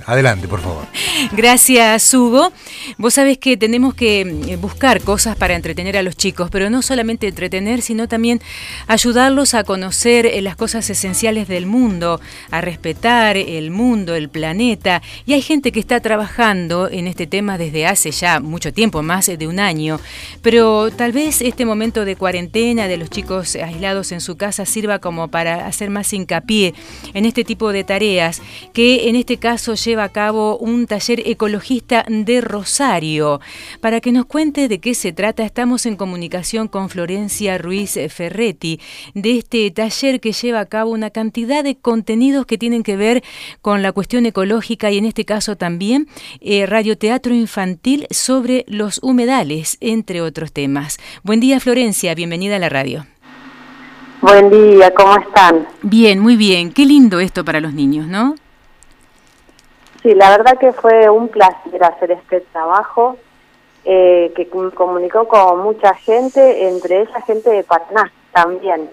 Adelante, por favor. Gracias, Hugo. Vos sabés que tenemos que buscar cosas para entretener a los chicos, pero no solamente entretener, sino también ayudarlos a conocer las cosas esenciales del mundo, a respetar el mundo, el planeta. Y hay gente que está trabajando en este tema desde hace ya mucho tiempo, más de un año. Pero tal vez este momento de cuarentena de los chicos aislados en su casa sirva como para hacer más hincapié en este tipo de tareas, que en este caso lleva a cabo un taller ecologista de Rosario. Para que nos cuente de qué se trata, estamos en comunicación con Florencia Ruiz Ferretti, de este taller que lleva a cabo una cantidad de contenidos que tienen que ver con la cuestión ecológica y en este caso también radioteatro infantil sobre los humedales, entre otros temas. Buen día, Florencia, bienvenida a la radio. Buen día, ¿cómo están? Bien, muy bien. Qué lindo esto para los niños, ¿no? Sí, la verdad que fue un placer hacer este trabajo, que comunicó con mucha gente, entre ella gente de Paraná también.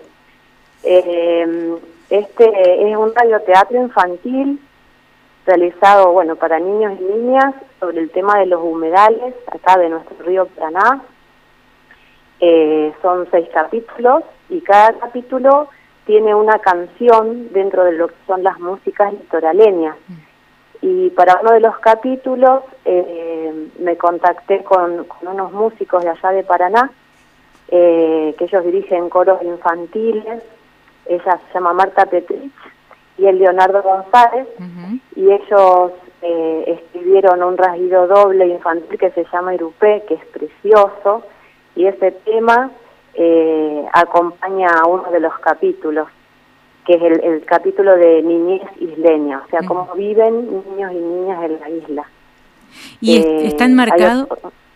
Este es un radioteatro infantil realizado, bueno, para niños y niñas sobre el tema de los humedales, acá de nuestro río Paraná. Son 6 capítulos y cada capítulo tiene una canción dentro de lo que son las músicas litoraleñas. Y para uno de los capítulos me contacté con unos músicos de allá de Paraná, que ellos dirigen coros infantiles. Ella se llama Marta Petrich y el Leonardo González, y ellos escribieron un rasguido doble infantil que se llama Irupé, que es precioso, y ese tema acompaña a uno de los capítulos, que es el capítulo de niñez isleña, o sea, cómo viven niños y niñas en la isla. ¿Y están marcados?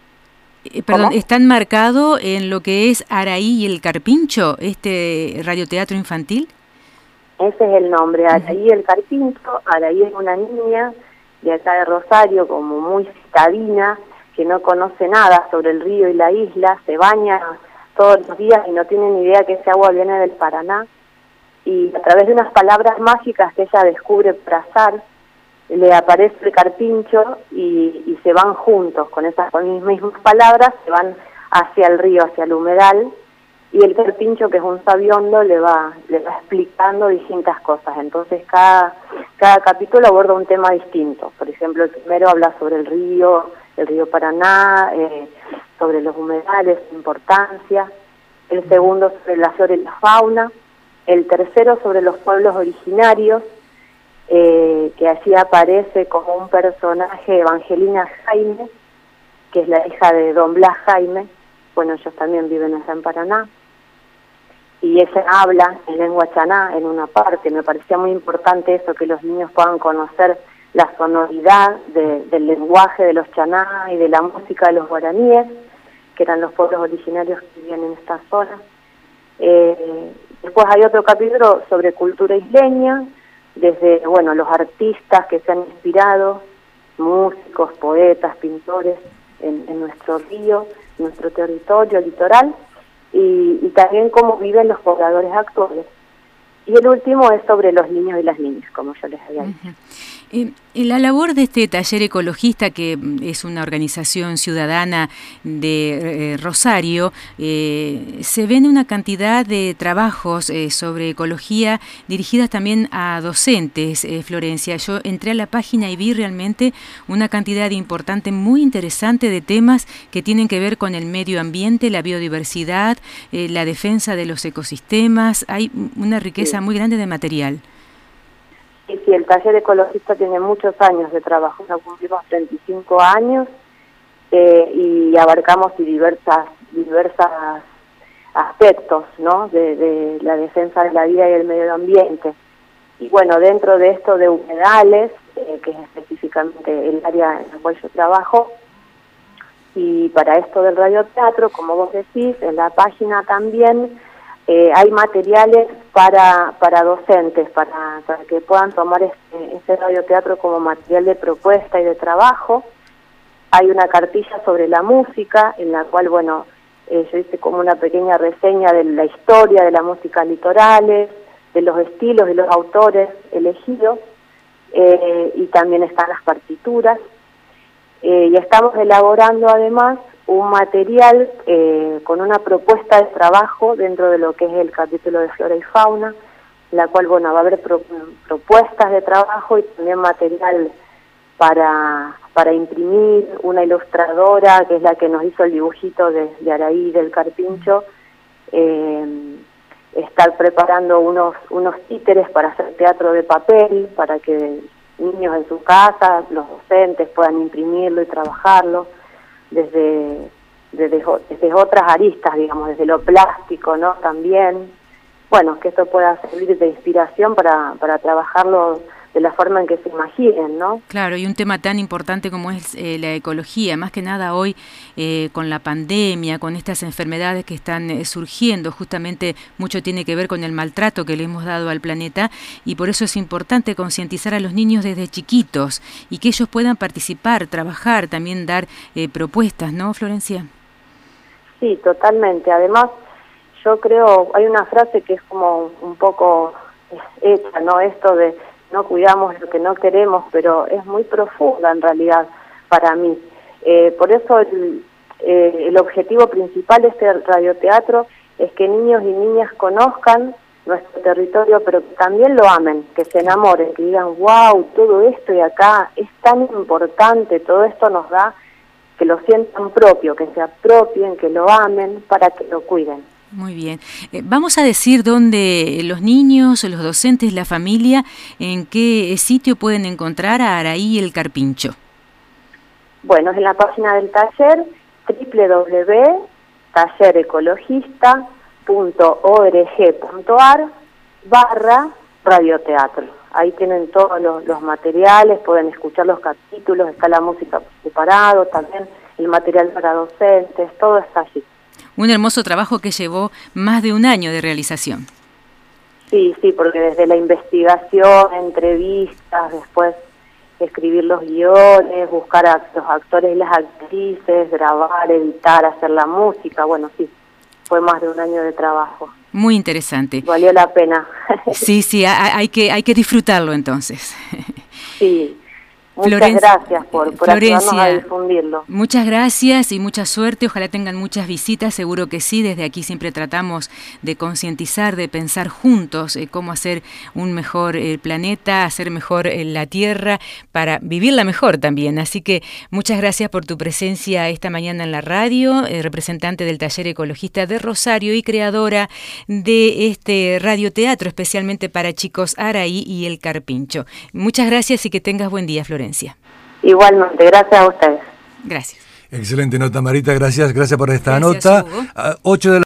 ¿Están marcados en lo que es Araí y el Carpincho, este radioteatro infantil? Ese es el nombre, Araí y el Carpincho. Araí es una niña de acá de Rosario, como muy citadina, que no conoce nada sobre el río y la isla, se baña todos los días y no tiene ni idea que ese agua viene del Paraná. Y a través de unas palabras mágicas que ella descubre por azar, le aparece el carpincho y se van juntos, con esas mismas palabras, se van hacia el río, hacia el humedal, y el carpincho, que es un sabiondo, le va explicando distintas cosas. Entonces cada capítulo aborda un tema distinto. Por ejemplo, el primero habla sobre el río Paraná, sobre los humedales, su importancia. El segundo sobre la flora y la fauna. El tercero sobre los pueblos originarios, que así aparece como un personaje, Evangelina Jaime, que es la hija de don Blas Jaime. Bueno, ellos también viven allá en Paraná. Y ella habla en lengua chaná en una parte. Me parecía muy importante eso, que los niños puedan conocer la sonoridad del lenguaje de los chaná y de la música de los guaraníes, que eran los pueblos originarios que vivían en esta zona. Después hay otro capítulo sobre cultura isleña, desde, bueno, los artistas que se han inspirado, músicos, poetas, pintores en nuestro río, nuestro territorio litoral, y también cómo viven los pobladores actuales. Y el último es sobre los niños y las niñas, como yo les había dicho. La labor de este taller ecologista, que es una organización ciudadana de Rosario, se ven una cantidad de trabajos sobre ecología dirigidas también a docentes, Florencia. Yo entré a la página y vi realmente una cantidad importante, muy interesante de temas que tienen que ver con el medio ambiente, la biodiversidad, la defensa de los ecosistemas. Hay una riqueza muy grande de material. Y sí, el taller ecologista tiene muchos años de trabajo, ya cumplimos 35 años y abarcamos diversas aspectos, ¿no?, de la defensa de la vida y el medio ambiente. Y bueno, dentro de esto de humedales, que es específicamente el área en la cual yo trabajo, y para esto del radioteatro, como vos decís, en la página también hay materiales para docentes, para que puedan tomar este radioteatro como material de propuesta y de trabajo. Hay una cartilla sobre la música, en la cual, bueno, yo hice como una pequeña reseña de la historia de la música litorales, de los estilos, de los autores elegidos. y también están las partituras. Y estamos elaborando además un material con una propuesta de trabajo dentro de lo que es el capítulo de Flora y Fauna, la cual, bueno, va a haber propuestas de trabajo y también material para imprimir. Una ilustradora, que es la que nos hizo el dibujito de Araí del Carpincho, está preparando unos títeres para hacer teatro de papel, para que niños en su casa, los docentes puedan imprimirlo y trabajarlo desde otras aristas, digamos, desde lo plástico, ¿no? También, bueno, que esto pueda servir de inspiración para trabajarlo de la forma en que se imaginen, ¿no? Claro, y un tema tan importante como es la ecología, más que nada hoy con la pandemia, con estas enfermedades que están surgiendo, justamente mucho tiene que ver con el maltrato que le hemos dado al planeta, y por eso es importante concientizar a los niños desde chiquitos y que ellos puedan participar, trabajar, también dar propuestas, ¿no, Florencia? Sí, totalmente. Además, yo creo, hay una frase que es como un poco hecha, ¿no? Esto de no cuidamos lo que no queremos, pero es muy profunda en realidad para mí. Por eso el objetivo principal de este radioteatro es que niños y niñas conozcan nuestro territorio, pero que también lo amen, que se enamoren, que digan, wow, todo esto de acá es tan importante, todo esto nos da, que lo sientan propio, que se apropien, que lo amen, para que lo cuiden. Muy bien. Vamos a decir dónde los niños, los docentes, la familia, en qué sitio pueden encontrar a Araí el Carpincho. Bueno, es en la página del taller www.tallerecologista.org.ar/radioteatro. Ahí tienen todos los materiales, pueden escuchar los capítulos, está la música separado, también el material para docentes, todo está allí. Un hermoso trabajo que llevó más de un año de realización. Sí, porque desde la investigación, entrevistas, después escribir los guiones, buscar a los actores y las actrices, grabar, editar, hacer la música, bueno, sí, fue más de un año de trabajo. Muy interesante. Valió la pena. Sí, hay que disfrutarlo entonces. Sí. Muchas gracias por ayudarnos a difundirlo. Muchas gracias y mucha suerte. Ojalá tengan muchas visitas, seguro que sí. Desde aquí siempre tratamos de concientizar, de pensar juntos cómo hacer un mejor planeta, hacer mejor la Tierra, para vivirla mejor también. Así que muchas gracias por tu presencia esta mañana en la radio, representante del Taller Ecologista de Rosario y creadora de este radioteatro especialmente para chicos Araí y el Carpincho. Muchas gracias y que tengas buen día, Florencia. Igualmente, gracias a ustedes. Gracias. Excelente nota, Marita, gracias por esta gracias, nota. Hugo. 8 de la